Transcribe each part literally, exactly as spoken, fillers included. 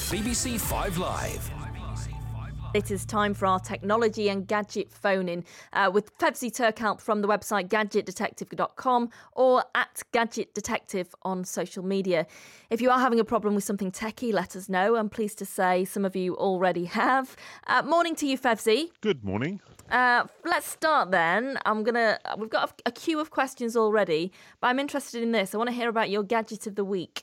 B B C Five Live. It is time for our technology and gadget phone-in uh, with Fevzi Turkalp from the website gadget detective dot com or at Gadget Detective on social media. If you are having a problem with something techie, let us know. I'm pleased to say some of you already have. Uh, morning to you, Fevzi. Good morning. Uh, let's start then. I'm gonna. We've got a, a queue of questions already, but I'm interested in this. I want to hear about your gadget of the week.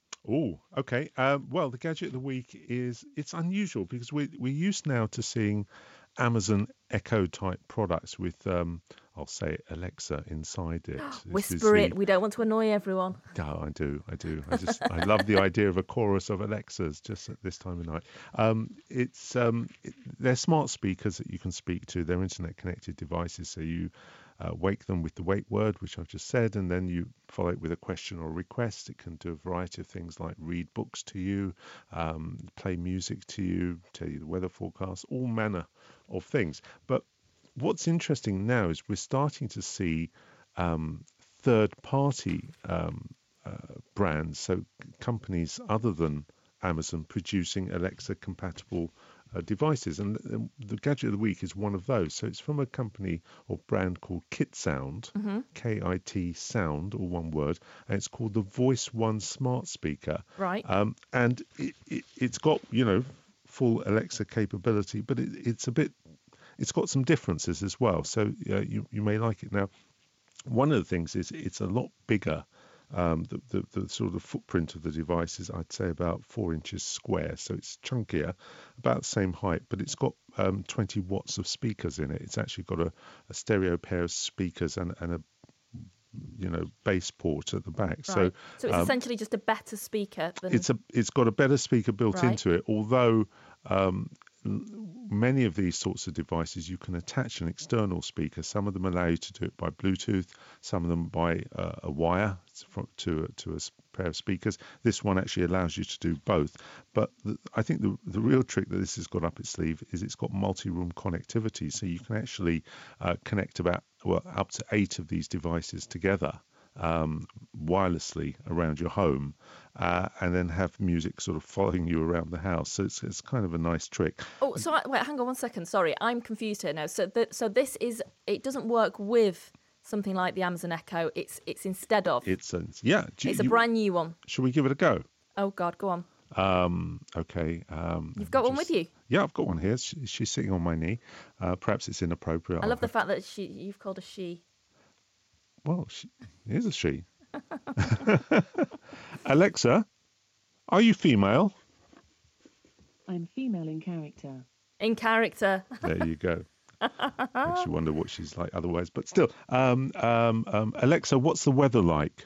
Oh, okay. Um, well, the gadget of the week is, it's unusual because we, we're used now to seeing Amazon Echo type products with, um, I'll say Alexa inside it. This Whisper the, it. We don't want to annoy everyone. No, I do. I do. I just, I love the idea of a chorus of Alexas just at this time of night. Um, it's, um, it, they're smart speakers that you can speak to. They're internet connected devices. So you Uh, wake them with the wake word, which I've just said, and then you follow it with a question or request. It can do a variety of things like read books to you, um, play music to you, tell you the weather forecast, all manner of things. But what's interesting now is we're starting to see um, third-party um, uh, brands, so companies other than Amazon, producing Alexa-compatible Uh, devices, and the, the gadget of the week is one of those. So it's from a company or brand called KitSound, Mm-hmm. K I T Sound, all one word, and it's called the Voice One Smart Speaker. Right. Um, and it, it, it's got, you know, full Alexa capability, but it, it's a bit, it's got some differences as well. So uh, you you may like it. Now, one of the things is it's a lot bigger. Um, the, the, the sort of footprint of the device is, I'd say, about four inches square. So it's chunkier, about the same height, but it's got um, twenty watts of speakers in it. It's actually got a, a stereo pair of speakers and, and a, you know, bass port at the back. Right. So, so it's um, essentially just a better speaker than... It's a, it's got a better speaker built Right. into it, although um, many of these sorts of devices you can attach an external speaker. Some of them allow you to do it by Bluetooth, some of them by uh, a wire from, to, to a pair of speakers. This one actually allows you to do both. But the, I think the, the real trick that this has got up its sleeve is it's got multi-room connectivity. So you can actually uh, connect about well up to eight of these devices together um, wirelessly around your home, uh, and then have music sort of following you around the house. So it's, it's kind of a nice trick. Oh, so I, wait, hang on one second. Sorry, I'm confused here now. So, the, so this is, it doesn't work with something like the Amazon Echo. It's it's instead of. It's a, yeah. do It's you- a brand new one. Shall we give it a go? Oh God, go on. Um, okay. Um, You've got one just- with you. Yeah, I've got one here. She, she's sitting on my knee. Uh, perhaps it's inappropriate. I love I'll the fact that she you've called her she. Well, she, it is a she. Alexa, are you female? I'm female in character. In character. There you go. Makes you wonder what she's like otherwise. But still, um, um, um, Alexa, what's the weather like?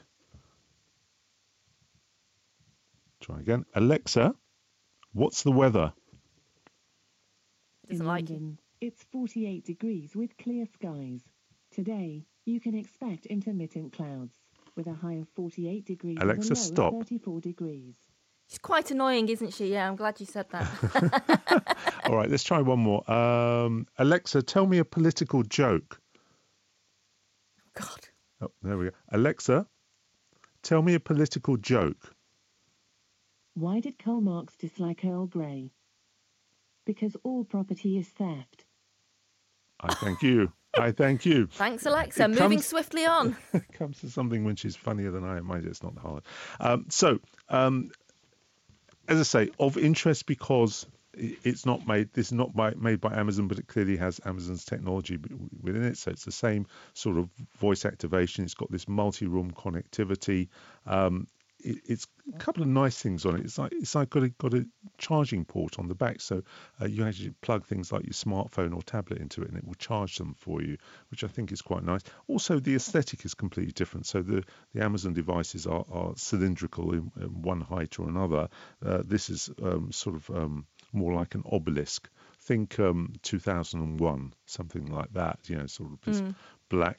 Try again. Alexa, what's the weather? Doesn't in like you. London, it's forty-eight degrees with clear skies. Today, you can expect intermittent clouds with a high of forty-eight degrees Alexa, and a low stop. of thirty-four degrees. She's quite annoying, isn't she? Yeah, I'm glad you said that. All right, let's try one more. Um, Alexa, tell me a political joke. God. Oh, there we go. Alexa, tell me a political joke. Why did Karl Marx dislike Earl Grey? Because all property is theft. I thank you. I thank you. Thanks, Alexa. It Moving comes- swiftly on. It comes to something when she's funnier than I am. Mind you, it's not hard. Um, so, um, as I say, of interest because i- it's not made. This is not by, made by Amazon, but it clearly has Amazon's technology b- within it. So it's the same sort of voice activation. It's got this multi-room connectivity. Um, it, it's a couple of nice things on it. It's like it's like got a got a charging port on the back, so uh, you actually plug things like your smartphone or tablet into it, and it will charge them for you, which I think is quite nice. Also, the aesthetic is completely different. So the the Amazon devices are, are cylindrical in, in one height or another. Uh, this is um, sort of um, more like an obelisk. Think um, two thousand one, something like that. You know, sort of this black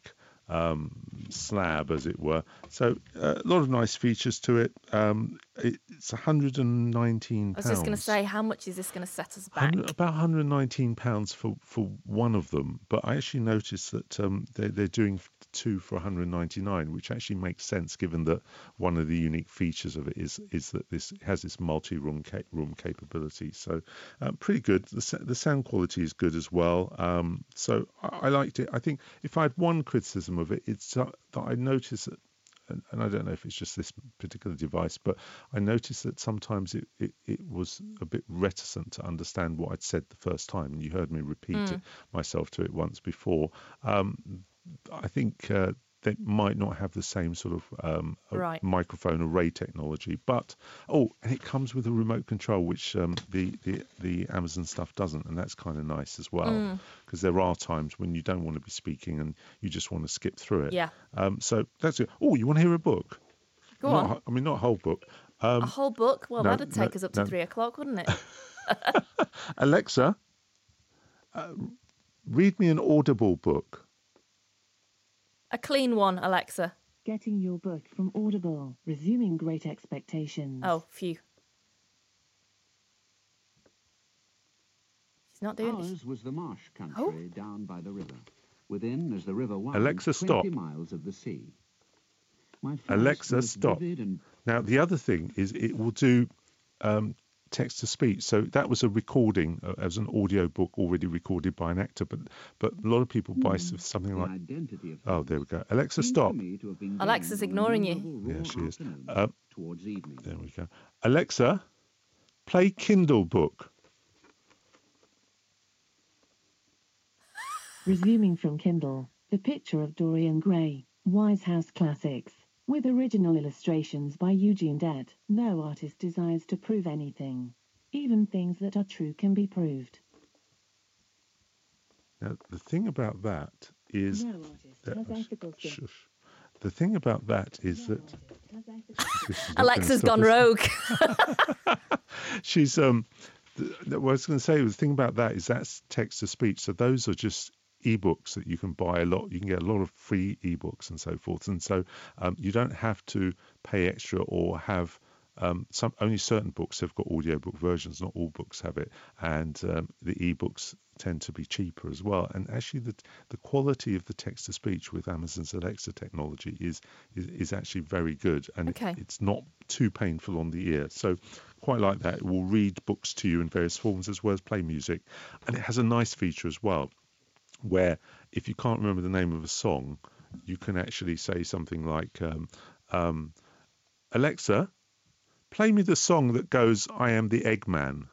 um, slab, as it were. So uh, a lot of nice features to it. Um, it it's one hundred nineteen pounds. I was just going to say, how much is this going to set us back? About one hundred nineteen pounds for, for one of them, but I actually noticed that um, they're, they're doing two for one hundred ninety-nine, which actually makes sense given that one of the unique features of it is is that this has this multi-room ca- room capability. So uh, pretty good. The, the sound quality is good as well. Um, so I, I liked it. I think if I had one criticism of it, it's uh, that I noticed that, and, and I don't know if it's just this particular device, but I noticed that sometimes it, it, it was a bit reticent to understand what I'd said the first time. And you heard me repeat Mm. it myself to it once before. Um, I think uh, they might not have the same sort of um, a- Right. microphone array technology, but oh, and it comes with a remote control, which um, the, the the Amazon stuff doesn't, and that's kind of nice as well, Mm. because there are times when you don't want to be speaking and you just want to skip through it. Yeah. Um, so that's it. Oh, you want to hear a book? Go Not on. a- I mean, not a whole book. Um, A whole book? Well, no, that'd take no, us up to no. three o'clock, wouldn't it? Alexa, uh, read me an Audible book. A clean one, Alexa. Getting your book from Audible. Resuming Great Expectations. Oh, phew. She's not doing it. Ours was the marsh country Oh. down by the river. Within, as the river winds, Alexa, twenty stop. miles of the sea. My first Alexa, was stop. vivid and Now, the other thing is it will do um, text to speech. So that was a recording uh, as an audio book already recorded by an actor, but but a lot of people buy s- something the like. identity of Oh, things there we go. Alexa, seemed stop. to me to have been Alexa's gained on a ignoring you. memorable Yeah, raw she is. afternoon Uh, towards evening. There we go. Alexa, play Kindle book. Resuming from Kindle. The Picture of Dorian Gray. Wise House Classics. With original illustrations by Eugene Dett. No artist desires to prove anything. Even things that are true can be proved. Now, the thing about that is No artist that, has ethical sin- shush. The thing about that is No that artist has ethical She's not gonna Alexa's stop gone us. rogue. She's um. th- th- what I was going to say, the thing about that is that's text to speech. So those are just ebooks that you can buy a lot. You can get a lot of free ebooks and so forth. And so um, you don't have to pay extra or have. Um, some only certain books have got audiobook versions. Not all books have it, and um, the ebooks tend to be cheaper as well. And actually, the the quality of the text to speech with Amazon's Alexa technology is is, is actually very good, and it- Okay. it's not too painful on the ear. So quite like that. It will read books to you in various forms as well as play music, and it has a nice feature as well, where if you can't remember the name of a song, you can actually say something like, um, um, Alexa, play me the song that goes, I am the Eggman.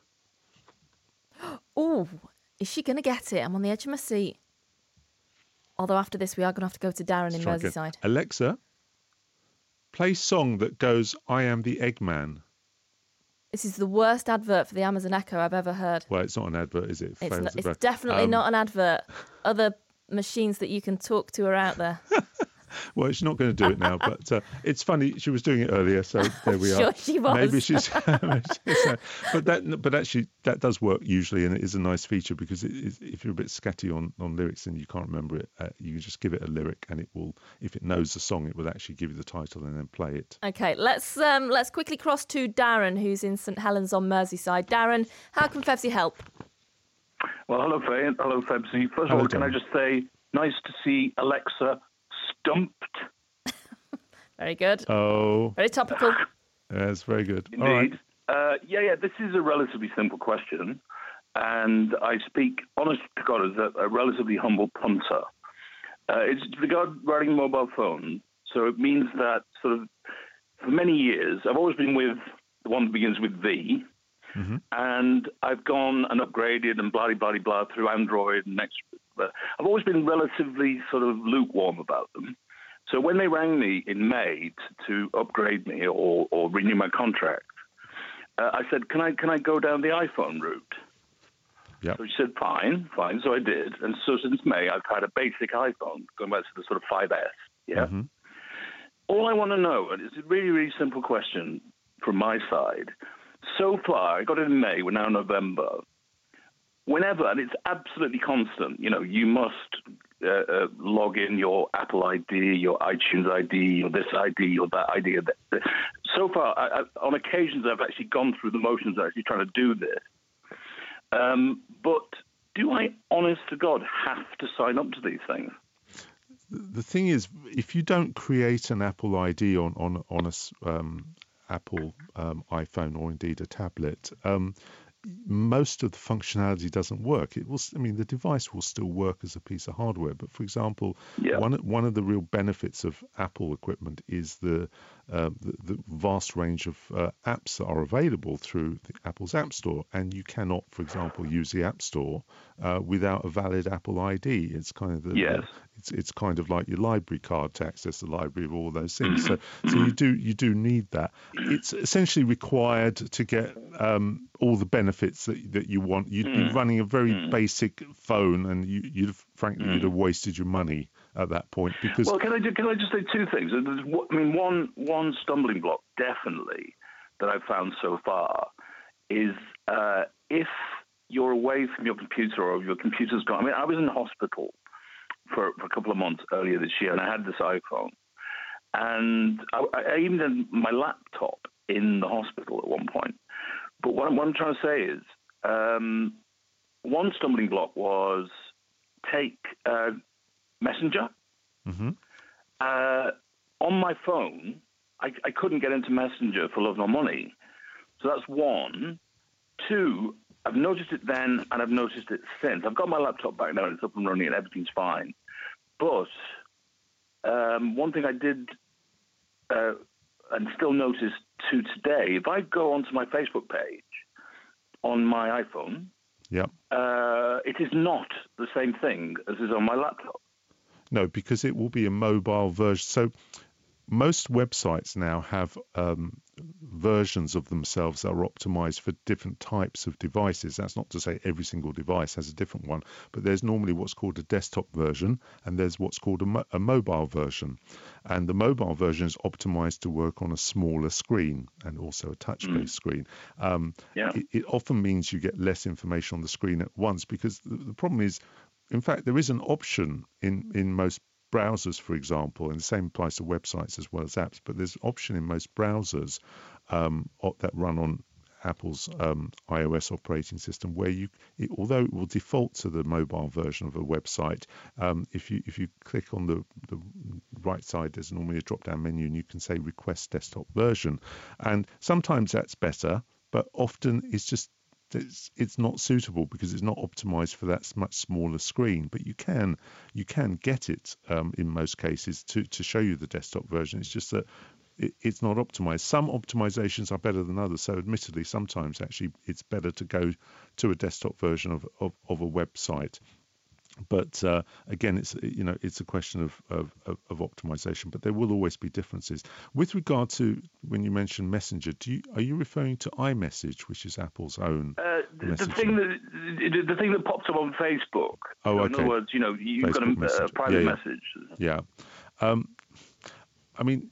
Oh, is she going to get it? I'm on the edge of my seat. Although after this, we are going to have to go to Darren in Let's try again. Merseyside. Alexa, play song that goes, I am the Eggman. This is the worst advert for the Amazon Echo I've ever heard. Well, it's not an advert, is it? It's, Fails not, at it's birth. definitely Um, not an advert. Other machines that you can talk to are out there. Well, she's not going to do it now, but uh, it's funny. She was doing it earlier, so there we Sure are. she was. Maybe she's. but that, but actually, that does work usually, and it is a nice feature because it is, if you're a bit scatty on, on lyrics and you can't remember it, uh, you can just give it a lyric, and it will. If it knows the song, it will actually give you the title and then play it. Okay, let's um, let's quickly cross to Darren, who's in St Helens on Merseyside. Darren, how can Fevsy help? Well, hello, Faye. Hello, Febsy. First of Hello, all, can I Darren. just say, nice to see Alexa stumped. Very good. Oh, Very topical. that's very good. Indeed. All right. Uh, yeah, yeah, this is a relatively simple question. And I speak, honest to God, as a, a relatively humble punter. Uh, it's regarding mobile phones. So it means that sort of for many years, I've always been with the one that begins with V. Mm-hmm. And I've gone and upgraded and blah, blah, blah, blah through Android and next. But I've always been relatively sort of lukewarm about them. So when they rang me in May to, to upgrade me or, or renew my contract, uh, I said, can I can I go down the iPhone route? Yep. So she said, fine, fine. So I did. And so since May, I've had a basic iPhone, going back to the sort of five S. Yeah. Mm-hmm. All I want to know, and it's a really, really simple question from my side. So far, I got it in May, we're now in November. whenever, and it's absolutely constant, you know, you must uh, uh, log in your Apple I D, your iTunes I D, or this I D, or that I D. So far, I, I, on occasions, I've actually gone through the motions of actually trying to do this. Um, but do I, honest to God, have to sign up to these things? The thing is, if you don't create an Apple I D on on on a um, Apple um, iPhone or indeed a tablet, um, most of the functionality doesn't work. It will, I mean, the device will still work as a piece of hardware. But for example, yeah. one one of the real benefits of Apple equipment is the uh, the, the vast range of uh, apps that are available through the Apple's App Store, and you cannot, for example, use the App Store uh, without a valid Apple I D. It's kind of the, yes. the it's it's kind of like your library card to access the library of all those things. So so you do you do need that. It's essentially required to get um, all the benefits that that you want. You'd mm. be running a very mm. basic phone, and you, you'd have, frankly mm. you'd have wasted your money at that point. Because well, can I just, can I just say two things? I mean, one one stumbling block definitely that I've found so far is uh, if you're away from your computer or your computer's gone. I mean, I was in hospital for, for a couple of months earlier this year, and I had this iPhone, and I, I even had my laptop in the hospital at one point. But what I'm, what I'm trying to say is, um, one stumbling block was take uh, Messenger. Mm-hmm. Uh, on my phone, I, I couldn't get into Messenger for love nor money. So that's one. Two, I've noticed it then, and I've noticed it since. I've got my laptop back now, and it's up and running, and everything's fine. But um, one thing I did uh, and still notice to today, if I go onto my Facebook page on my iPhone, yep. uh, it is not the same thing as is on my laptop. No, because it will be a mobile version. So most websites now have um, versions of themselves that are optimized for different types of devices. That's not to say every single device has a different one, but there's normally what's called a desktop version, and there's what's called a, mo- a mobile version. And the mobile version is optimized to work on a smaller screen and also a touch-based mm. screen. Um, yeah. it, it often means you get less information on the screen at once, because the, the problem is, in fact, there is an option in, in most browsers, for example, and the same applies to websites as well as apps, but there's an option in most browsers um, that run on Apple's um, iOS operating system where you, it, although it will default to the mobile version of a website, um, if you if you click on the, the right side, there's normally a drop-down menu and you can say request desktop version. And sometimes that's better, but often it's just It's, it's not suitable because it's not optimized for that much smaller screen, but you can you can get it um, in most cases to, to show you the desktop version. It's just that it, it's not optimized. Some optimizations are better than others, so admittedly sometimes actually it's better to go to a desktop version of, of, of a website. But uh, again, it's you know it's a question of, of, of optimization. But there will always be differences. With regard to when you mentioned Messenger, do you, are you referring to iMessage, which is Apple's own? Uh, the thing that the thing that pops up on Facebook. Oh, okay. In other words, you know, you've Facebook got a, a private yeah, yeah. message. Yeah. Um, I mean,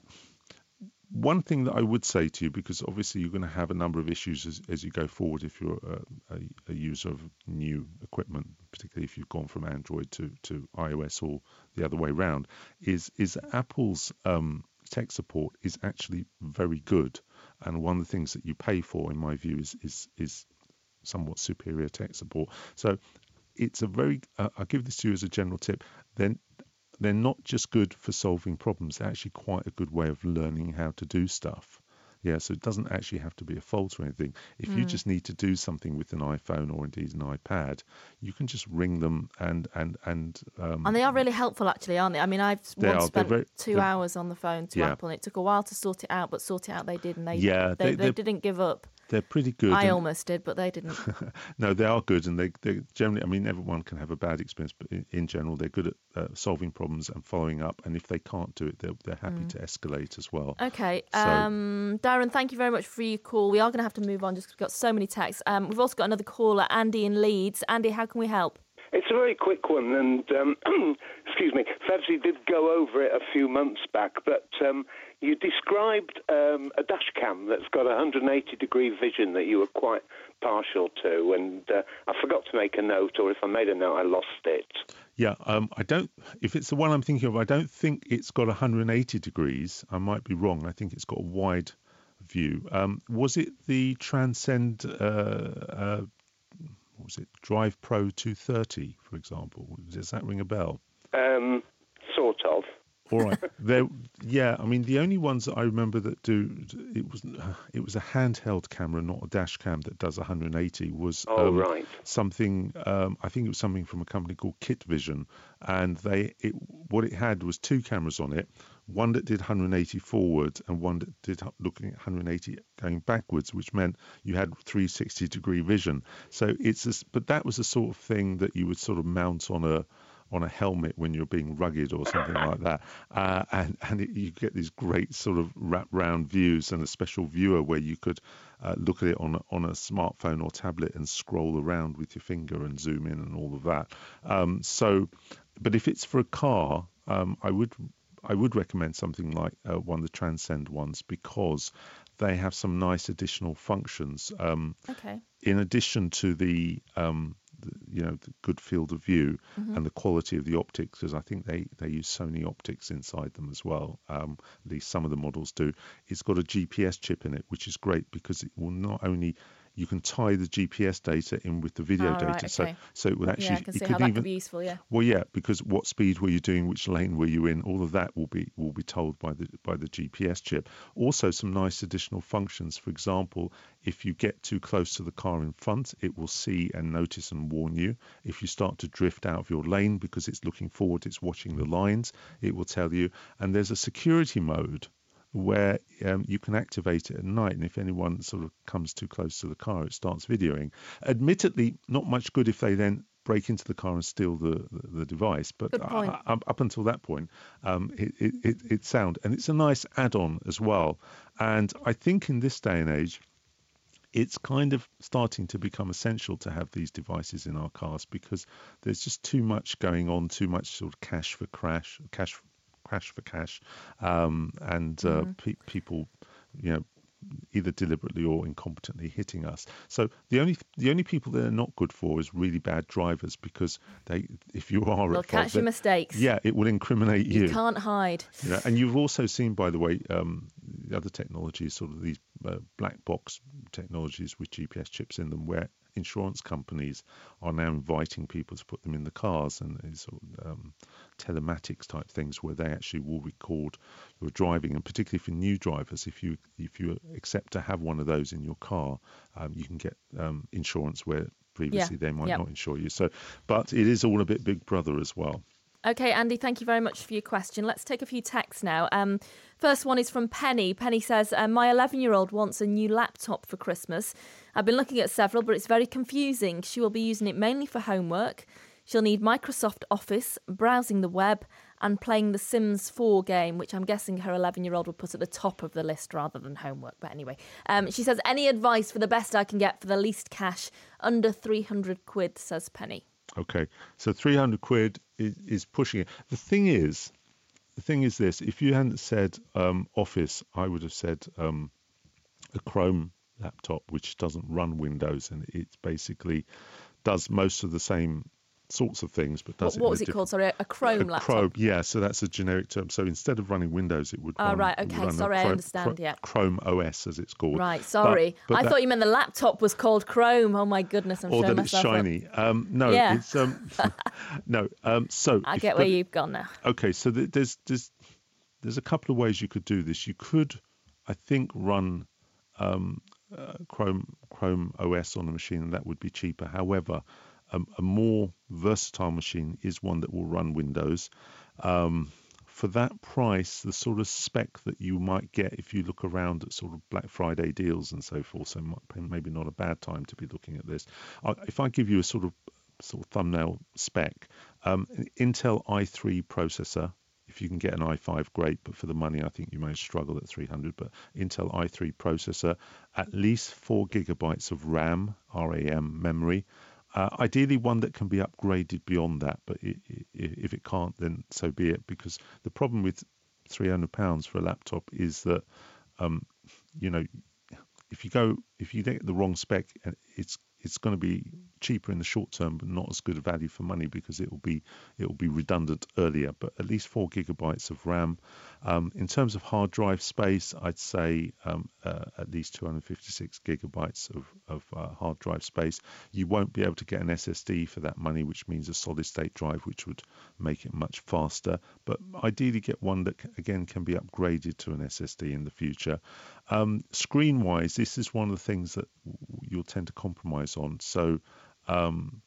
one thing that I would say to you, because obviously you're going to have a number of issues as, as you go forward if you're a, a, a user of new equipment, particularly if you've gone from Android to, to iOS or the other way around, is is Apple's um, tech support is actually very good. And one of the things that you pay for, in my view, is is, is somewhat superior tech support. So it's a very, uh, I'll give this to you as a general tip, then they're not just good for solving problems, they're actually quite a good way of learning how to do stuff. Yeah, so it doesn't actually have to be a fault or anything. If mm. you just need to do something with an iPhone or indeed an iPad, you can just ring them and and and um, and they are really helpful, actually, aren't they? I mean, I've once are, spent very, two hours on the phone to yeah. Apple, and it took a while to sort it out, but sort it out they did, and they yeah, they, they, they didn't give up. They're pretty good. I and, almost did, but they didn't. No, they are good, and they they generally. I mean, everyone can have a bad experience, but in, in general, they're good at uh, solving problems and following up. And if they can't do it, they're they're happy mm. to escalate as well. Okay, so, um, Darren, thank you very much for your call. We are going to have to move on just because we've got so many texts. Um, we've also got another caller, Andy in Leeds. Andy, how can we help? It's a very quick one, and um, excuse me, Fevzi did go over it a few months back, but um, you described um, a dash cam that's got one hundred eighty degree vision that you were quite partial to, and uh, I forgot to make a note, or if I made a note, I lost it. Yeah, um, I don't. If it's the one I'm thinking of, I don't think it's got one hundred eighty degrees. I might be wrong. I think it's got a wide view. Um, was it the Transcend? Uh, uh, what was it? Drive Pro two thirty, for example. Does that ring a bell? Um, sort of. All right. There, yeah. I mean, the only ones that I remember that do it was it was a handheld camera, not a dash cam, that does one hundred eighty. Was oh, um, right. something. Um, I think it was something from a company called Kit Vision, and they it what it had was two cameras on it. One that did one hundred eighty forward and one that did looking at one hundred eighty going backwards, which meant you had three hundred sixty degree vision. So it's this, but that was the sort of thing that you would sort of mount on a on a helmet when you're being rugged or something like that, uh, and and it, you get these great sort of wrap round views and a special viewer where you could uh, look at it on a, on a smartphone or tablet and scroll around with your finger and zoom in and all of that. Um, so, but if it's for a car, um, I would I would recommend something like uh, one of the Transcend ones, because they have some nice additional functions. Um, okay. In addition to the um, you know, the good field of view mm-hmm. and the quality of the optics, because I think they, they use Sony optics inside them as well. Um, at least some of the models do. It's got a G P S chip in it, which is great because it will not only you can tie the G P S data in with the video oh, data, right, okay. so so it would actually. Yeah, I can see it how could that even, could be useful. Yeah. Well, yeah, because what speed were you doing, which lane were you in, all of that will be will be told by the by the G P S chip. Also, some nice additional functions. For example, if you get too close to the car in front, it will see and notice and warn you. If you start to drift out of your lane because it's looking forward, it's watching the lines, it will tell you. And there's a security mode where um, you can activate it at night, and if anyone sort of comes too close to the car, it starts videoing. Admittedly, not much good if they then break into the car and steal the, the, the device, but uh, up, up until that point, um, it, it, it, it's sound, and it's a nice add-on as well. And I think in this day and age, it's kind of starting to become essential to have these devices in our cars, because there's just too much going on, too much sort of cash for crash, cash for crash for cash, um, and uh, mm. pe- people, you know, either deliberately or incompetently hitting us. So the only the only people that are not good for is really bad drivers, because they, if you are they'll at fault, catch your mistakes. Yeah, it will incriminate you. You can't hide. You know, and you've also seen, by the way, um, the other technologies, sort of these uh, black box technologies with G P S chips in them, where insurance companies are now inviting people to put them in the cars, and these sort of, um, telematics type things where they actually will record your driving, and particularly for new drivers, if you if you accept to have one of those in your car, um, you can get um, insurance where previously yeah. they might yep. not insure you. So, but it is all a bit Big Brother as well. Okay, Andy, thank you very much for your question. Let's take a few texts now. Um, first one is from Penny. Penny says, uh, my eleven-year-old wants a new laptop for Christmas. I've been looking at several, but it's very confusing. She will be using it mainly for homework. She'll need Microsoft Office, browsing the web, and playing the Sims four game, which I'm guessing her eleven-year-old would put at the top of the list rather than homework. But anyway, um, she says, any advice for the best I can get for the least cash under three hundred quid, says Penny. Okay, so three hundred quid is, is pushing it. The thing is, the thing is this: if you hadn't said um, Office, I would have said um, a Chrome laptop, which doesn't run Windows, and it basically does most of the same sorts of things, but does what, it? What was it called? Sorry, a Chrome a laptop. Chrome, yeah. So that's a generic term. So instead of running Windows, it would. Oh run, right, okay. Run Sorry, Chrome, I understand. Chrome, yeah. Chrome O S, as it's called. Right. Sorry, but, but I that, thought you meant the laptop was called Chrome. Oh my goodness, I'm or showing that it's myself shiny. Um, no, yeah. it's um, no. Um, so I if, get where but, you've gone now. Okay, so th- there's there's there's a couple of ways you could do this. You could, I think, run um, uh, Chrome Chrome O S on a machine, and that would be cheaper. However, um, a more versatile machine is one that will run Windows. Um, for that price, the sort of spec that you might get if you look around at sort of Black Friday deals and so forth, so maybe not a bad time to be looking at this. I, if I give you a sort of sort of thumbnail spec, um, an Intel i three processor. If you can get an i five, great, but for the money, I think you may struggle at three hundred. But Intel i three processor, at least four gigabytes of RAM, RAM memory, Uh, ideally, one that can be upgraded beyond that, but i i if it can't, then so be it. Because the problem with three hundred pounds for a laptop is that, um, you know, if you go if you get the wrong spec, it's it's going to be cheaper in the short term, but not as good a value for money because it will be it will be redundant earlier. But at least four gigabytes of RAM. Um, in terms of hard drive space, I'd say um, uh, at least two hundred fifty-six gigabytes of, of uh, hard drive space. You won't be able to get an S S D for that money, which means a solid state drive, which would make it much faster. But ideally, get one that again can be upgraded to an S S D in the future. Um, screen wise, this is one of the things that you'll tend to compromise on. So um,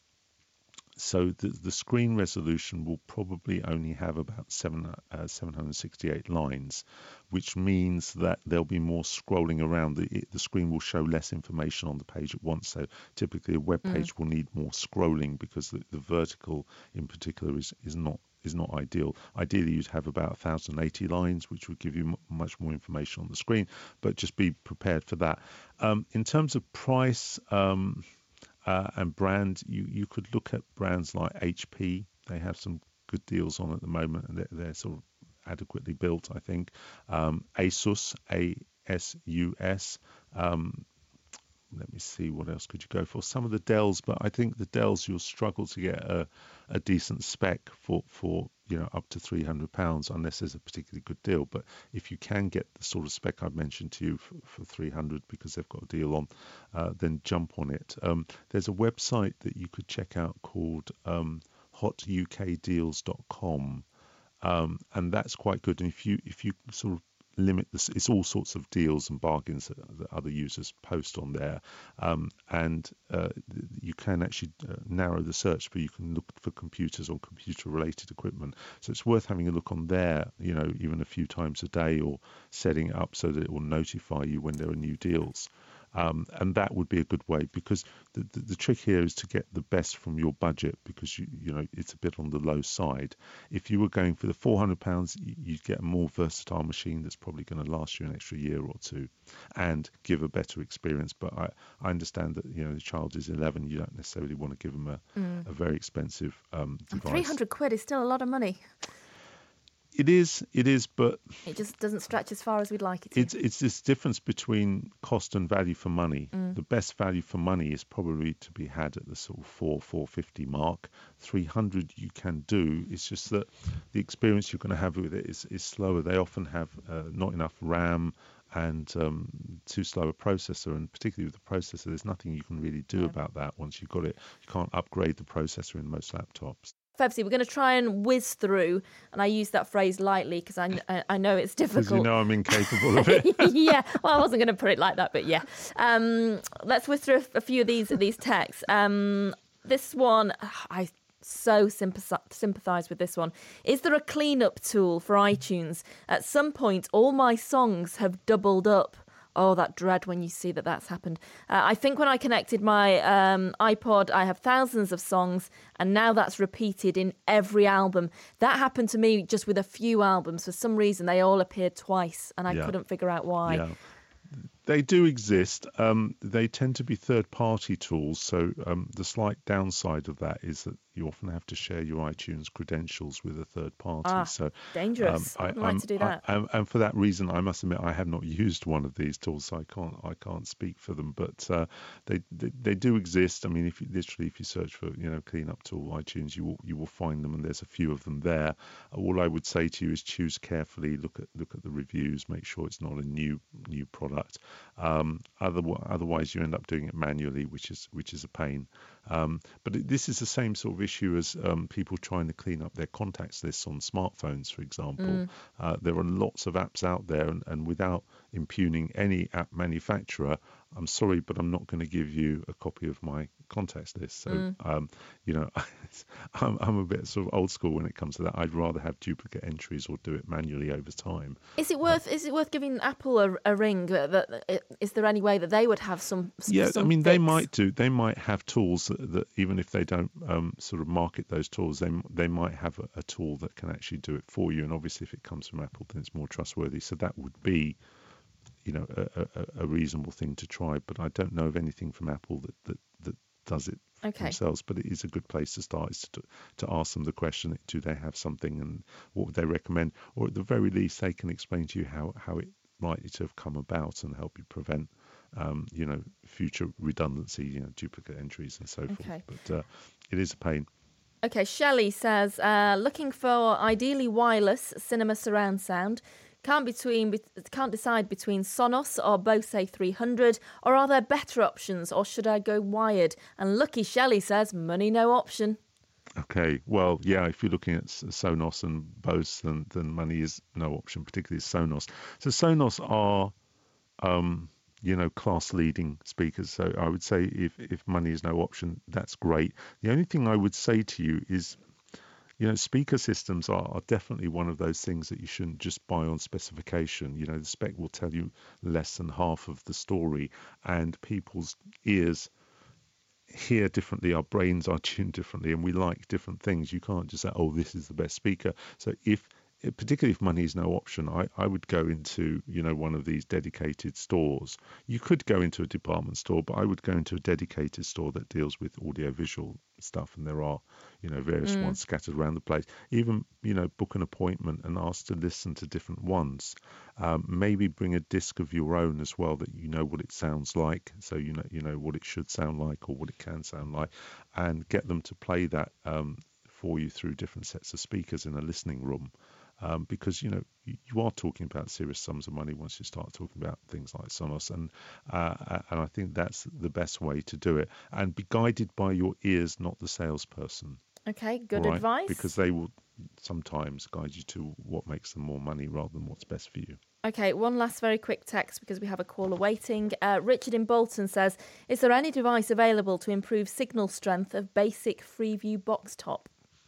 so the, the screen resolution will probably only have about seven, uh, seven hundred sixty-eight lines, which means that there'll be more scrolling around. The, the screen will show less information on the page at once. So typically a web page mm. will need more scrolling because the, the vertical in particular is, is not is not ideal. Ideally, you'd have about one thousand eighty lines, which would give you m- much more information on the screen, but just be prepared for that. Um, in terms of price um, uh, and brand, you, you could look at brands like H P. They have some good deals on at the moment, and they're, they're sort of adequately built, I think. Um, ASUS, A S U S. Um, Let me see, what else could you go for? Some of the Dells, but I think the Dells you'll struggle to get a, a decent spec for, for you know up to three hundred pounds unless there's a particularly good deal. But if you can get the sort of spec I've mentioned to you for, for three hundred because they've got a deal on, uh, then jump on it. Um, there's a website that you could check out called um, hot U K deals dot com, um, and that's quite good. And if you if you sort of limit this, it's all sorts of deals and bargains that, that other users post on there, um, and uh, you can actually uh, narrow the search, but you can look for computers or computer related equipment. So it's worth having a look on there, you know, even a few times a day, or setting it up so that it will notify you when there are new deals. Um, and that would be a good way, because the, the, the trick here is to get the best from your budget, because you you know it's a bit on the low side. If you were going for the four hundred pounds, you'd get a more versatile machine that's probably going to last you an extra year or two and give a better experience. But I, I understand that you know the child is eleven, you don't necessarily want to give them a, mm. a very expensive um, device. three hundred quid is still a lot of money. It is, it is, but it just doesn't stretch as far as we'd like it to. It's it's this difference between cost and value for money. Mm. The best value for money is probably to be had at the sort of four, four fifty mark. three hundred you can do. It's just that the experience you're going to have with it is, is slower. They often have uh, not enough RAM and um, too slow a processor, and particularly with the processor, there's nothing you can really do yeah. about that once you've got it. You can't upgrade the processor in most laptops. Febsy, we're going to try and whiz through, and I use that phrase lightly because I, I know it's difficult. Because you know I'm incapable of it. Yeah, well, I wasn't going to put it like that, but yeah. Um, let's whiz through a few of these these texts. Um, this one, I so sympathise with this one. Is there a cleanup tool for iTunes? At some point, all my songs have doubled up. Oh, that dread when you see that that's happened. Uh, I think when I connected my um, iPod, I have thousands of songs, and now that's repeated in every album. That happened to me just with a few albums. For some reason, they all appeared twice, and I yeah. couldn't figure out why. Yeah. They do exist. Um, they tend to be third-party tools, so um, the slight downside of that is that you often have to share your iTunes credentials with a third party. Ah, so dangerous. Um, I, I wouldn't like to do that. I, I, and for that reason, I must admit, I have not used one of these tools, so I can't I can't speak for them. But uh, they, they they do exist. I mean, if you, literally if you search for you know cleanup tool iTunes, you will you will find them, and there's a few of them there. All I would say to you is choose carefully. Look at look at the reviews. Make sure it's not a new new product. Um, other, otherwise, you end up doing it manually, which is which is a pain. Um, but it, this is the same sort of issue as um, people trying to clean up their contacts lists on smartphones, for example. Mm. Uh, there are lots of apps out there, and, and without impugning any app manufacturer, I'm sorry, but I'm not going to give you a copy of my contacts list. So, mm. um, you know, I'm, I'm a bit sort of old school when it comes to that. I'd rather have duplicate entries or do it manually over time. Is it worth? Uh, is it worth giving Apple a, a ring? That, that, is there any way that they would have some? Yeah, some I mean, fix? they might do. They might have tools that, that even if they don't um, sort of market those tools, they they might have a, a tool that can actually do it for you. And obviously, if it comes from Apple, then it's more trustworthy. So that would be, you know, a, a, a reasonable thing to try. But I don't know of anything from Apple that that, that does it okay. themselves. But it is a good place to start, is to, to ask them the question, do they have something and what would they recommend? Or at the very least, they can explain to you how, how it likely to have come about and help you prevent, um, you know, future redundancy, you know, duplicate entries and so Okay. forth. But uh, it is a pain. Okay, Shelley says, uh, looking for ideally wireless cinema surround sound. Can't between can't decide between Sonos or Bose three hundred, or are there better options, or should I go wired? And Lucky Shelley says, money no option. Okay, well, yeah, if you're looking at Sonos and Bose, then, then money is no option, particularly Sonos. So Sonos are, um, you know, class-leading speakers. So I would say if, if money is no option, that's great. The only thing I would say to you is, you know, speaker systems are, are definitely one of those things that you shouldn't just buy on specification. You know, the spec will tell you less than half of the story, and people's ears hear differently, our brains are tuned differently, and we like different things. You can't just say, oh, this is the best speaker. So if particularly if money is no option, I, I would go into, you know, one of these dedicated stores. You could go into a department store, but I would go into a dedicated store that deals with audiovisual stuff, and there are, you know, various Mm. ones scattered around the place. Even, you know, book an appointment and ask to listen to different ones. Um, maybe bring a disc of your own as well, that you know what it sounds like, so you know you know what it should sound like or what it can sound like, and get them to play that um, for you through different sets of speakers in a listening room. Um, because, you know, you, you are talking about serious sums of money once you start talking about things like Sonos. And, uh, and I think that's the best way to do it. And be guided by your ears, not the salesperson. Okay, good right? advice. Because they will sometimes guide you to what makes them more money rather than what's best for you. Okay, one last very quick text because we have a caller waiting. Uh, Richard in Bolton says, is there any device available to improve signal strength of basic Freeview box top?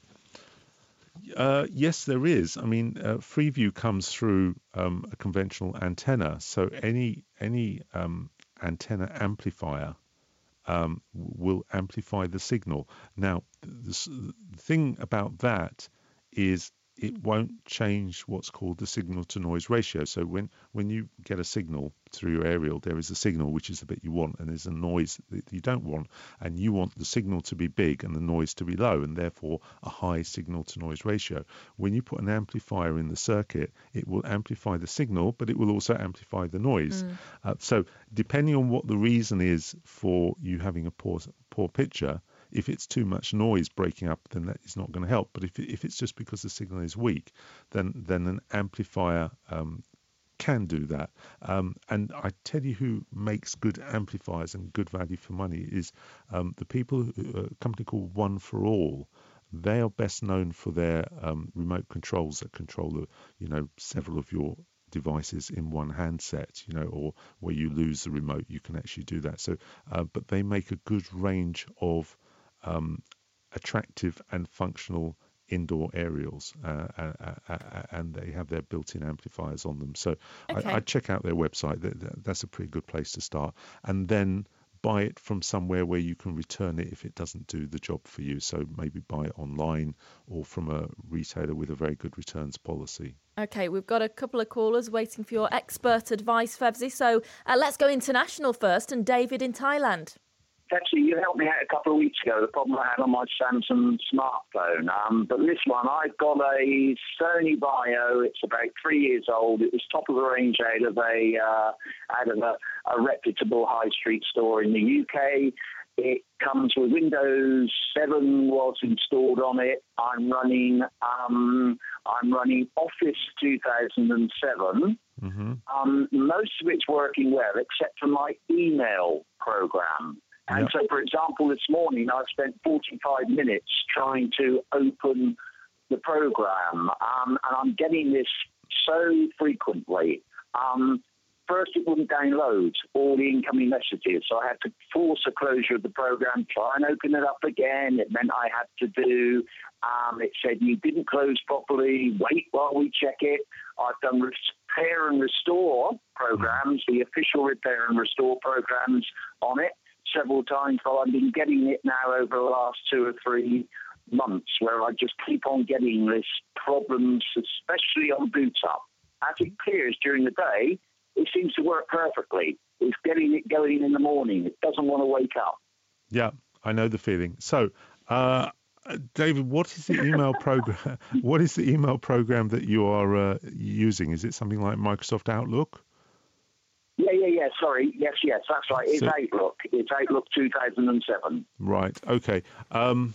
Uh, yes, there is. I mean, uh, Freeview comes through um, a conventional antenna, so any any um, antenna amplifier um, will amplify the signal. Now, the, the thing about that is it won't change what's called the signal to noise ratio. So when, when you get a signal through your aerial, there is a signal, which is the bit you want, and there's a noise that you don't want. And you want the signal to be big and the noise to be low, and therefore a high signal to noise ratio. When you put an amplifier in the circuit, it will amplify the signal, but it will also amplify the noise. Mm. Uh, so depending on what the reason is for you having a poor, poor picture, if it's too much noise breaking up, then that is not going to help. But if if it's just because the signal is weak, then then an amplifier um, can do that. Um, and I tell you who makes good amplifiers and good value for money is um, the people, who, a company called One for All. They are best known for their um, remote controls that control the, you know, several of your devices in one handset, you know, or where you lose the remote, you can actually do that. So, uh, but they make a good range of Um, attractive and functional indoor aerials, uh, uh, uh, uh, and they have their built-in amplifiers on them. So okay. I, I'd check out their website. That, that, that's a pretty good place to start. And then buy it from somewhere where you can return it if it doesn't do the job for you. So maybe buy it online or from a retailer with a very good returns policy. Okay, we've got a couple of callers waiting for your expert advice, Fevzi. So uh, let's go international first, and David in Thailand. Actually, you helped me out a couple of weeks ago, the problem I had on my Samsung smartphone. Um, but this one, I've got a Sony Vaio. It's about three years old. It was top of the range out of a, uh, out of a, a reputable high street store in the U K. It comes with Windows seven was installed on it. I'm running, um, I'm running Office two thousand seven. Mm-hmm. Um, most of it's working well, except for my email program. And yep. So, for example, this morning I spent forty-five minutes trying to open the program, um, and I'm getting this so frequently. Um, first, it wouldn't download all the incoming messages, so I had to force a closure of the program, try and open it up again. It meant I had to do, um, it said you didn't close properly, wait while we check it. I've done repair and restore programs, the official repair and restore programs on it several times, but I've been getting it now over the last two or three months where I just keep on getting this problems, especially on boot up. As it clears during the day, it seems to work perfectly. It's getting it going in the morning. It doesn't want to wake up. Yeah. I know the feeling. So, uh, David, what is the email program? What is the email program that you are uh, using? Is it something like Microsoft Outlook? Yeah, yeah, yeah. Sorry. Yes, yes, that's right. It's So- Outlook. It's Outlook two thousand seven. Right. Okay. Um,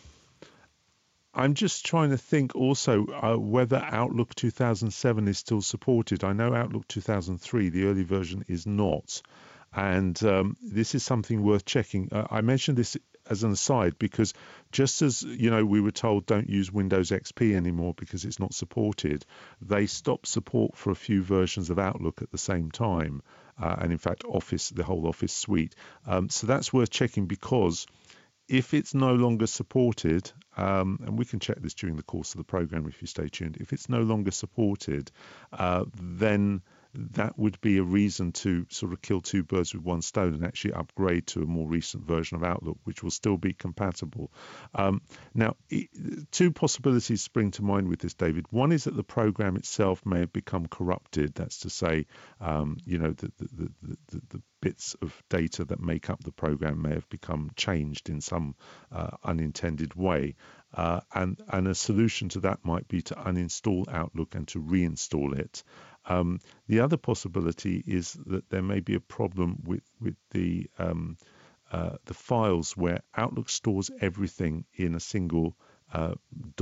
I'm just trying to think also uh, whether Outlook two thousand seven is still supported. I know Outlook two thousand three, the early version, is not. And um, this is something worth checking. Uh, I mentioned this as an aside because just as, you know, we were told don't use Windows X P anymore because it's not supported, they stopped support for a few versions of Outlook at the same time. Uh, and in fact, Office, the whole Office suite. Um, so that's worth checking because if it's no longer supported, um, and we can check this during the course of the program if you stay tuned, if it's no longer supported, uh, then that would be a reason to sort of kill two birds with one stone and actually upgrade to a more recent version of Outlook, which will still be compatible. Um, now, e- two possibilities spring to mind with this, David. One is that the program itself may have become corrupted. That's to say, um, you know, the, the, the, the, the bits of data that make up the program may have become changed in some uh, unintended way. Uh, and, and a solution to that might be to uninstall Outlook and to reinstall it. Um, the other possibility is that there may be a problem with with the um, uh, the files where Outlook stores everything in a single uh,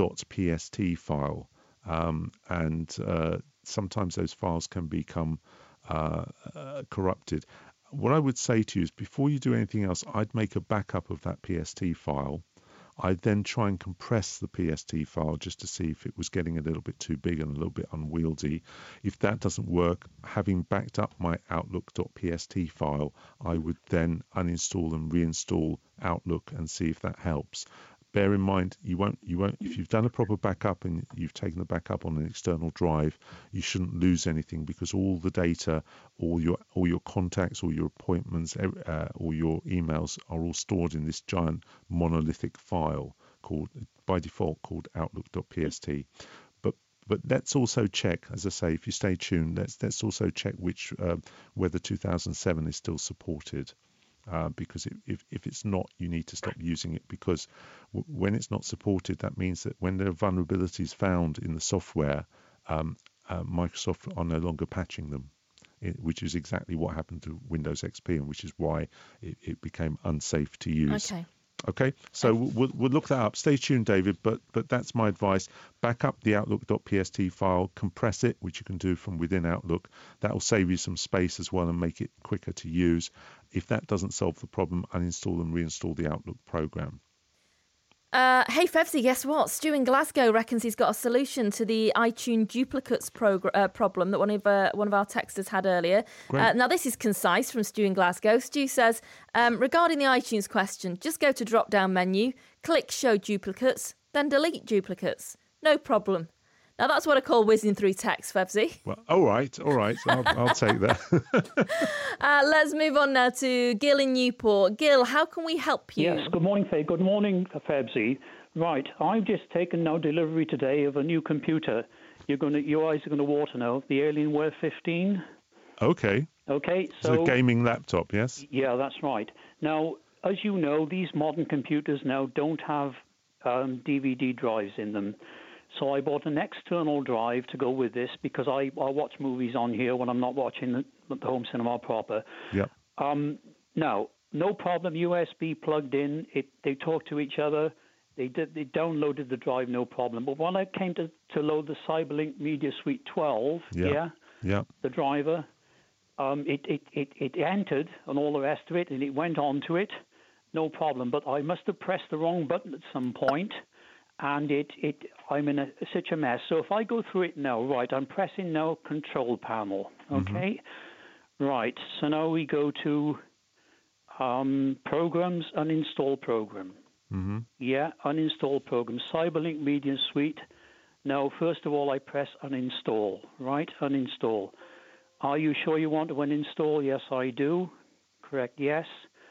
.pst file, um, and uh, sometimes those files can become uh, uh, corrupted. What I would say to you is before you do anything else, I'd make a backup of that P S T file. I'd then try and compress the P S T file just to see if it was getting a little bit too big and a little bit unwieldy. If that doesn't work, having backed up my outlook.pst file, I would then uninstall and reinstall Outlook and see if that helps. Bear in mind, you won't, you won't, if you've done a proper backup and you've taken the backup on an external drive, you shouldn't lose anything because all the data, all your, all your contacts, all your appointments, uh, all your emails are all stored in this giant monolithic file called, by default, called outlook.pst. But but let's also check, as I say, if you stay tuned, let's let's also check which uh, whether two thousand seven is still supported. Uh, because it, if, if it's not, you need to stop using it because w- when it's not supported, that means that when there are vulnerabilities found in the software, um, uh, Microsoft are no longer patching them, it, which is exactly what happened to Windows X P and which is why it, it became unsafe to use. Okay. Okay, so we'll, we'll look that up. Stay tuned, David, but but that's my advice. Back up the outlook.pst file, compress it, which you can do from within Outlook. That will save you some space as well and make it quicker to use. If that doesn't solve the problem, uninstall and reinstall the Outlook program. Uh, hey, Fevsy, guess what? Stu in Glasgow reckons he's got a solution to the iTunes duplicates progr- uh, problem that one of uh, one of our texters had earlier. Uh, now, this is concise from Stu in Glasgow. Stu says, um, regarding the iTunes question, just go to drop-down menu, click Show Duplicates, then delete duplicates. No problem. Now, that's what I call whizzing through text, Fevsy. Well, all right, all right. I'll, I'll take that. uh, let's move on now to Gil in Newport. Gil, how can we help you? Yes, good morning, Faye. Good morning, Febsy. Right, I've just taken now delivery today of a new computer. You're going to, your eyes are going to water now. The Alienware fifteen. Okay. Okay, so... It's a gaming laptop, yes? Yeah, that's right. Now, as you know, these modern computers now don't have um, D V D drives in them. So I bought an external drive to go with this because I, I watch movies on here when I'm not watching the, the home cinema proper. Yeah. Um, now, no problem, U S B plugged in. It, they talk to each other. They did, they downloaded the drive, no problem. But when I came to, to load the CyberLink Media Suite twelve, yeah, yeah, yeah. the driver, um, it, it, it, it entered and all the rest of it, and it went onto it, no problem. But I must have pressed the wrong button at some point. And it, it, I'm in a, such a mess. So if I go through it now, right, I'm pressing now Control Panel, okay? Mm-hmm. Right, so now we go to um, Programs, Uninstall Program. Mm-hmm. Yeah, Uninstall Program, CyberLink Media Suite. Now, first of all, I press Uninstall, right, Uninstall. Are you sure you want to uninstall? Yes, I do. Correct, yes.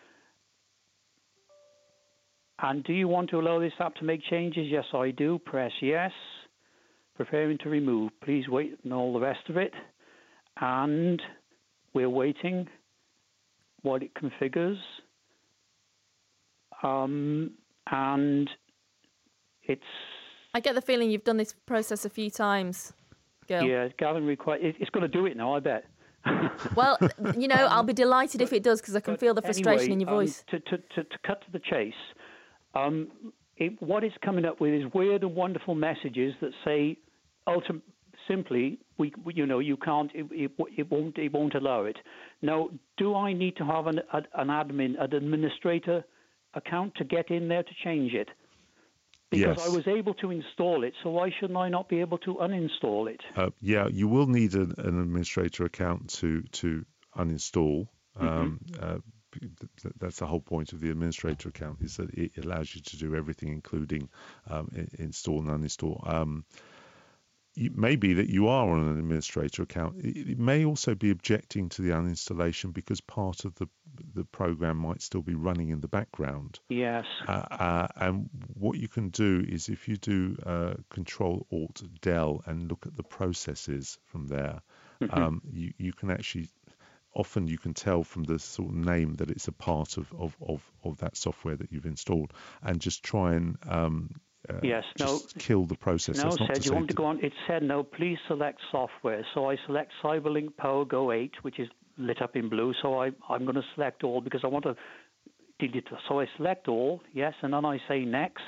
And do you want to allow this app to make changes? Yes, I do. Press yes. Preparing to remove. Please wait and all the rest of it. And we're waiting while it configures. um, and it's. I get the feeling you've done this process a few times, Gil. Yeah, Gavin require. It, it's going to do it now, I bet. Well, you know, I'll be delighted if it does because I can feel the frustration anyway, in your voice. Um, to, to, to, to cut to the chase, um, it, what it's coming up with is weird and wonderful messages that say, ultim- simply, we, we, you know, you can't, it, it, it won't, it won't allow it. Now, do I need to have an, an admin, an administrator account to get in there to change it? Because yes. I was able to install it, so why shouldn't I not be able to uninstall it? Uh, yeah, you will need an, an administrator account to to uninstall. Um, mm-hmm. uh, th- that's the whole point of the administrator account, is that it allows you to do everything, including um, install and uninstall. Um, it may be that you are on an administrator account. It, it may also be objecting to the uninstallation because part of the the program might still be running in the background. Yes. Uh, uh, and what you can do is, if you do uh, Control Alt Del and look at the processes from there, mm-hmm. um, you you can actually. Often you can tell from the sort of name that it's a part of, of, of, of that software that you've installed, and just try and um, uh, yes, just no, kill the process. No, That's not said to you want to that... go on. It said no, please select software. So I select CyberLink PowerGo eight, which is lit up in blue. So I, I'm going to select all because I want to delete it. So I select all, yes, and then I say next.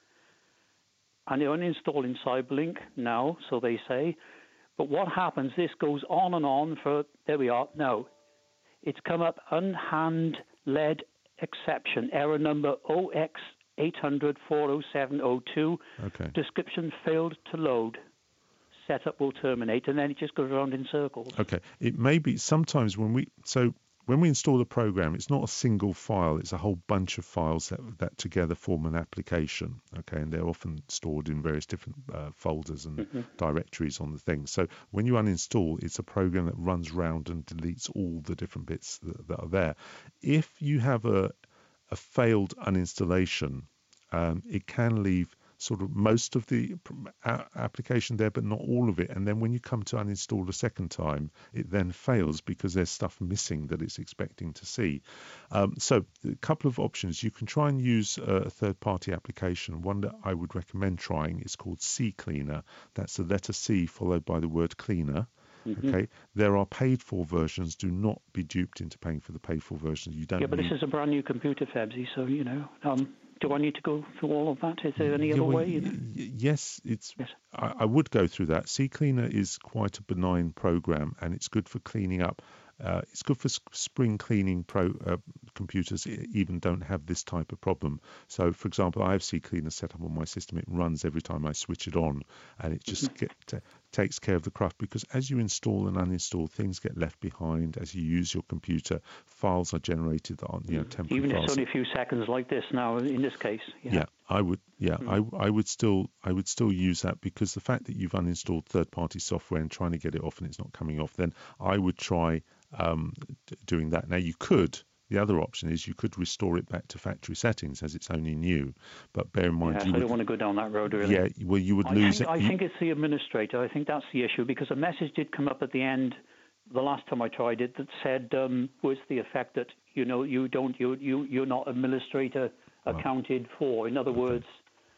And they're uninstalling CyberLink now, so they say. But what happens, this goes on and on for, there we are, no. It's come up, unhand-led exception, error number O X eight hundred four oh seven oh two. Okay. Description failed to load. Setup will terminate, and then it just goes around in circles. Okay. It may be sometimes when we, so when we install a program, it's not a single file, it's a whole bunch of files that, that together form an application, okay, and they're often stored in various different uh, folders and mm-hmm. directories on the thing. So when you uninstall, it's a program that runs round and deletes all the different bits that, that are there. If you have a, a failed uninstallation, um, it can leave sort of most of the application there, but not all of it. And then when you come to uninstall a second time, it then fails because there's stuff missing that it's expecting to see. Um, so a couple of options. You can try and use a third-party application. One that I would recommend trying is called CCleaner. That's the letter C followed by the word cleaner. Mm-hmm. Okay, there are paid-for versions. Do not be duped into paying for the paid-for versions. You don't. Yeah, but need... this is a brand new computer, Febsy, so you know. Um... Do I need to go through all of that? Is there any yeah, other well, way? You know? y- yes, it's. Yes. I, I would go through that. CCleaner is quite a benign program, and it's good for cleaning up. Uh, it's good for spring cleaning. Pro uh, computers even don't have this type of problem. So, for example, I have CCleaner set up on my system. It runs every time I switch it on, and it just get, t- takes care of the craft. Because as you install and uninstall, things get left behind. As you use your computer, files are generated on you know temporary even if files. it's only a few seconds, like this now. In this case, yeah. Yeah, I would. Yeah, Mm. I I would still I would still use that, because the fact that you've uninstalled third-party software and trying to get it off and it's not coming off, then I would try um, d- doing that. Now you could. The other option is you could restore it back to factory settings as it's only new, but bear in mind Yes, you I would, don't want to go down that road, really. yeah, well you would I lose think, it. I You- think it's the administrator. I think that's the issue, because a message did come up at the end the last time I tried it that said um, was the effect that you know you don't you you you're not administrator accounted for. In other Okay. words.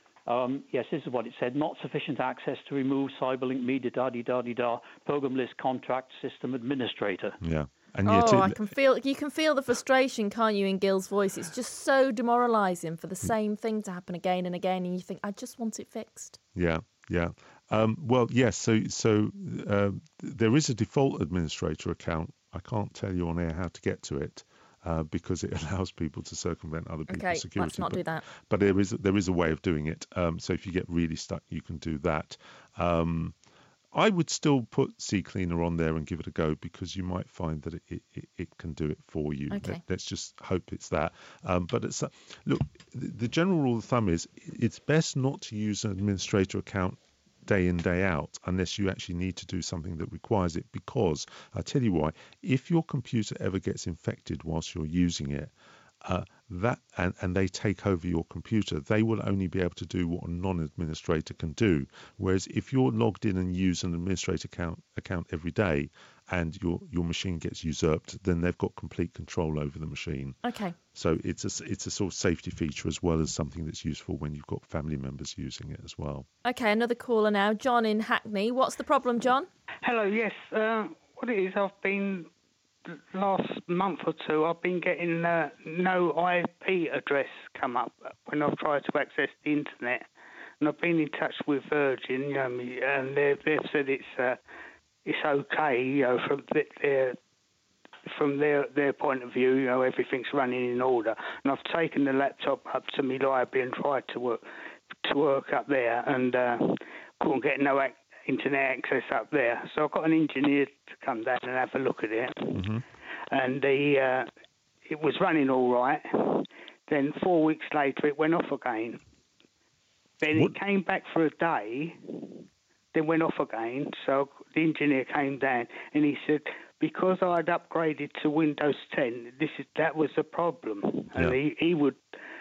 Um, yes, this is what it said. Not sufficient access to remove CyberLink Media da di da di da program list contract system administrator. yeah. And Oh, yet it, I can feel you can feel the frustration, can't you, in Gil's voice? It's just so demoralising for the same thing to happen again and again, and you think, I just want it fixed. Yeah, yeah. Um, well, yes. So, so uh, there is a default administrator account. I can't tell you on air how to get to it uh, because it allows people to circumvent other people's Okay, security. let's not but, do that. But there is there is a way of doing it. Um, so if you get really stuck, you can do that. Um, I would still put CCleaner on there and give it a go, because you might find that it, it, it can do it for you. Okay. Let, let's just hope it's that. Um, but it's uh, look, the, the general rule of thumb is it's best not to use an administrator account day in, day out, unless you actually need to do something that requires it. Because I'll tell you why, if your computer ever gets infected whilst you're using it, uh, that and, and they take over your computer, they will only be able to do what a non-administrator can do. Whereas if you're logged in and use an administrator account account every day, and your your machine gets usurped, then they've got complete control over the machine. Okay. So it's a it's a sort of safety feature as well as something that's useful when you've got family members using it as well. Okay, another caller now, John in Hackney. What's the problem, John? Hello. Yes. Uh, what it is, I've been last month or two. I've been getting uh, no I P address come up when I've tried to access the internet. And I've been in touch with Virgin, you know, and they've, they've said it's uh, it's okay, you know, from their from their their point of view, you know, everything's running in order. And I've taken the laptop up to my library and tried to work to work up there, and uh, couldn't get no ac- internet access up there. So I got an engineer to come down and have a look at it, mm-hmm. and the uh, it was running all right. Then four weeks later, it went off again. Then what? It came back for a day, then went off again. So the engineer came down and he said, because I'd upgraded to Windows ten, this is that was the problem. And yeah. he, he would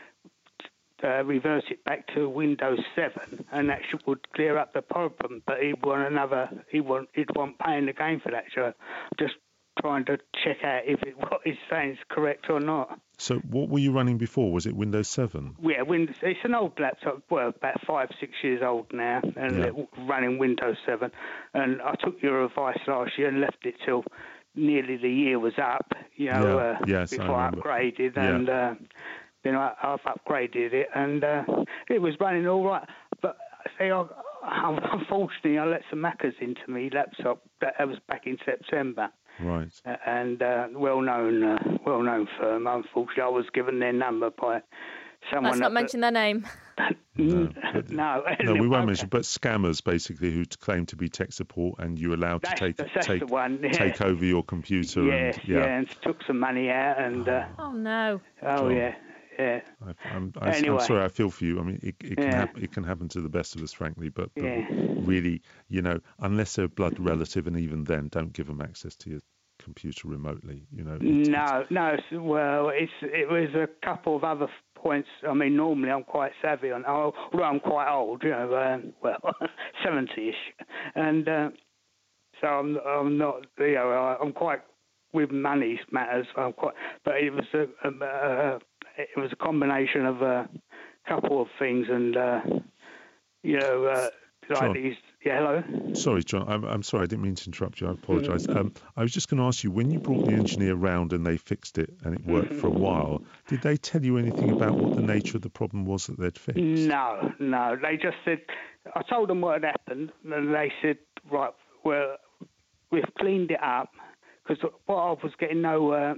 uh, reverse it back to Windows seven, and that should, would clear up the problem. But he'd want another, he want, he'd want paying again for that. So just trying to check out if it, what he's saying is correct or not. So what were you running before? Was it Windows seven? Yeah, Windows. It's an old laptop, well, about five, six years old now, and yeah. it, running Windows seven. And I took your advice last year and left it till nearly the year was up, you know, yeah. uh, yes, before I, I upgraded. yeah. And uh, then I, I've upgraded it, and uh, it was running all right. But see, I, unfortunately, I let some hackers into my laptop. That was back in September. Right. Uh, and uh, well-known, uh, well-known firm. Unfortunately, I was given their number by someone. Let's not mention their name. no, but, no, no, we won't mention. But scammers, basically, who claim to be tech support, and you're allowed to that's, take that's take the one. Yeah. take over your computer. Yeah, and, yeah, yeah, and took some money out, and. Uh, oh no. Oh John, yeah. Yeah. I, I'm, I, anyway. I'm sorry. I feel for you. I mean, it, it can yeah. happen. It can happen to the best of us, frankly. But, but yeah. really, you know, unless they're a blood relative, and even then, don't give them access to your computer remotely. You know. It's, no, it's... no. Well, it's it was a couple of other points. I mean, normally I'm quite savvy on. Oh, well, I'm quite old. You know, um, well, seventy-ish, and uh, so I'm I'm not. You know, I'm quite with money matters. I'm quite, but it was a, a, a it was a combination of a couple of things, and uh, you know, uh, like John, these. Yeah, hello. Sorry, John. I'm, I'm sorry. I didn't mean to interrupt you. I apologise. Mm-hmm. Um, I was just going to ask you, when you brought the engineer round and they fixed it and it worked mm-hmm. for a while, did they tell you anything about what the nature of the problem was that they'd fixed? No, no. They just said, I told them what had happened, and they said, right, well, we've cleaned it up, because what I was getting no. Uh,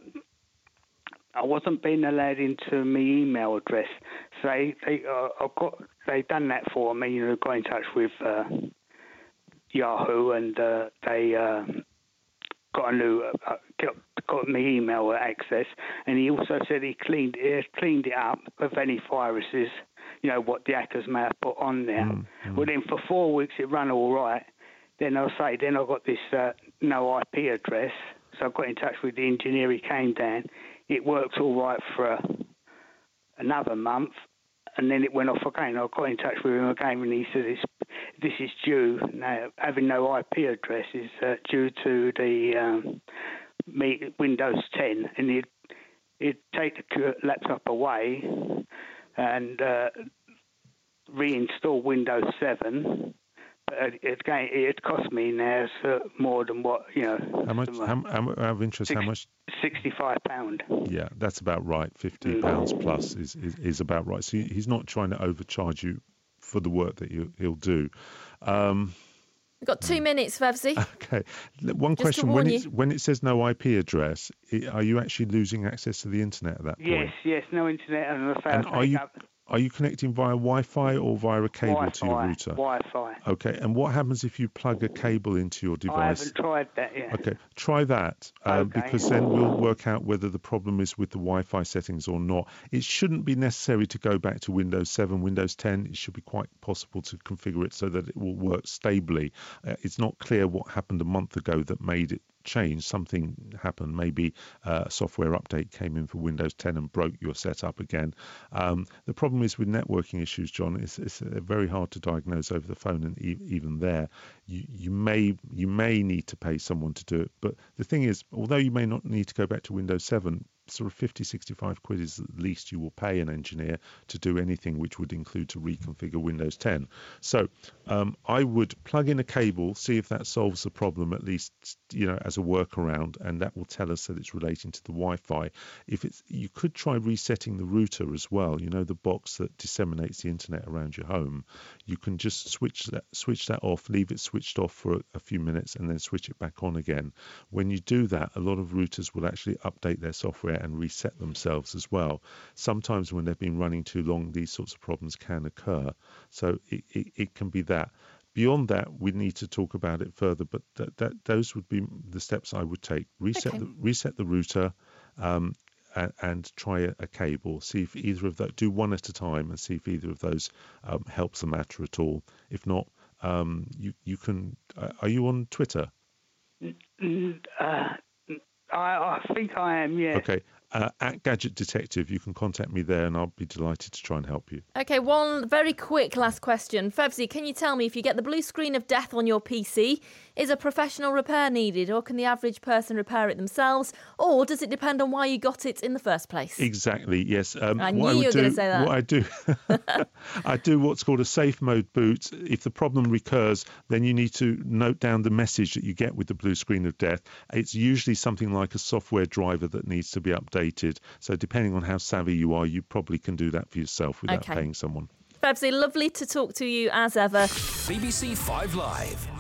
I wasn't being allowed into my email address. So they, they, uh, I got, they done that for me. You know, got in touch with uh, Yahoo, and uh, they uh, got a new, uh, got, got my email access. And he also said he cleaned, he had cleaned it up of any viruses. You know what the hackers may have put on there. Mm, mm. Well, then for four weeks it ran all right. Then I'll say, then I got this uh, no I P address. So I got in touch with the engineer. He came down. It worked all right for uh, another month, and then it went off again. I got in touch with him again, and he said, it's, this is due, now, having no I P address is uh, due to the um, Windows ten, and he'd, he'd take the laptop away and uh, reinstall Windows seven. It, it cost me now more than what, you know. How much, how, how, out of interest, six, how much? sixty-five pounds. Yeah, that's about right. fifty pounds mm. plus is, is, is about right. So he's not trying to overcharge you for the work that you, he'll do. Um, We've got two minutes, Fevzi. Okay. One Just question. When it, you. when it says no I P address, are you actually losing access to the internet at that point? Yes, yes, no internet. And, and are you... Up. Are you connecting via Wi-Fi or via a cable Wi-Fi, to your router? Wi-Fi. Okay, and what happens if you plug a cable into your device? I haven't tried that yet. Okay, try that, um, okay. because then we'll work out whether the problem is with the Wi-Fi settings or not. It shouldn't be necessary to go back to Windows seven, Windows ten. It should be quite possible to configure it so that it will work stably. Uh, it's not clear what happened a month ago that made it changed, something happened. Maybe uh, a software update came in for Windows ten and broke your setup again. Um, the problem is with networking issues, John, it's, it's uh, very hard to diagnose over the phone, and e- even there, you, you may you may need to pay someone to do it. But the thing is, although you may not need to go back to Windows seven, sort of fifty, sixty-five quid is the least you will pay an engineer to do anything, which would include to reconfigure Windows ten. So um, I would plug in a cable, see if that solves the problem, at least, you know, as a workaround, and that will tell us that it's relating to the Wi-Fi. If it's, you could try resetting the router as well, you know, the box that disseminates the internet around your home. You can just switch that switch that off, leave it switched off for a, a few minutes, and then switch it back on again. When you do that, a lot of routers will actually update their software and reset themselves as well. Sometimes when they've been running too long, these sorts of problems can occur. So it, it, it can be that. Beyond that, we need to talk about it further, but that, that those would be the steps I would take. Reset, okay. the, reset the router um, and, and try a, a cable. See if either of those, do one at a time and see if either of those um, helps the matter at all. If not, um, you, you can, uh, are you on Twitter? Uh, I, I think I am, yeah. Okay. Uh, at Gadget Detective, you can contact me there and I'll be delighted to try and help you. Okay, one very quick last question. Fevzi, can you tell me, if you get the blue screen of death on your P C, is a professional repair needed, or can the average person repair it themselves, or does it depend on why you got it in the first place? Exactly, yes. Um, I knew I you were going to say that. What I do, I do what's called a safe mode boot. If the problem recurs, then you need to note down the message that you get with the blue screen of death. It's usually something like a software driver that needs to be updated. So depending on how savvy you are, you probably can do that for yourself without okay. paying someone. Fevzi, lovely to talk to you as ever. B B C Five Live.